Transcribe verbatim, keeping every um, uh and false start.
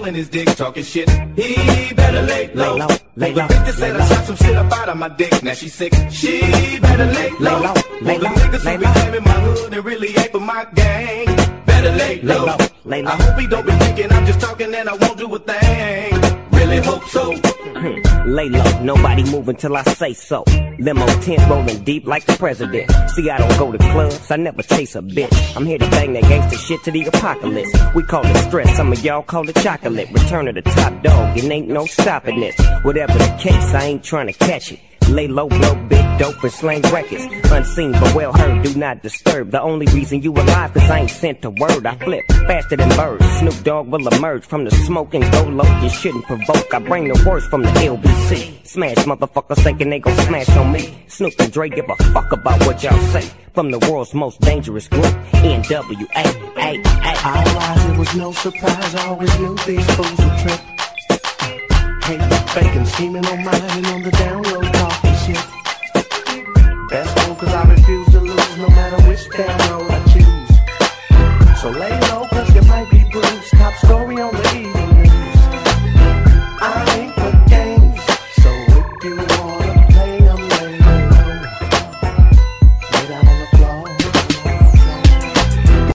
in his dick talking shit. He better lay low. Lay low, lay low, The bitch said lay I low. shot some shit up out of my dick. Now she sick. She better lay low. Lay low, lay The low, niggas lay who be low. claiming my hood and really ain't for my gang. Better lay low. low, lay low. I hope he don't be thinking I'm just talking and I won't do a thing. Really hope so. Lay low, nobody move until I say so. Limo tent rolling deep like the president. See, I don't go to clubs, I never chase a bitch. I'm here to bang that gangsta shit to the apocalypse. We call it stress, some of y'all call it chocolate. Return of the top dog, it ain't no stopping this. Whatever the case, I ain't trying to catch it. Lay low, blow big dope and slang records. Unseen but well heard, do not disturb. The only reason you alive, cause I ain't sent a word. I flip faster than birds. Snoop Dogg will emerge from the smoke and go low. You shouldn't provoke, I bring the worst from the L B C. Smash motherfuckers thinking they gon' smash on me. Snoop and Dre give a fuck about what y'all say. From the world's most dangerous group, N W A, A, A. I realized it was no surprise, I always knew these fools would trip. Hate faking, scheming on mine and on the down low talking shit. Best fool cause I refuse to lose no matter which down road I choose. So lay low cause you might be bruised. Top story on the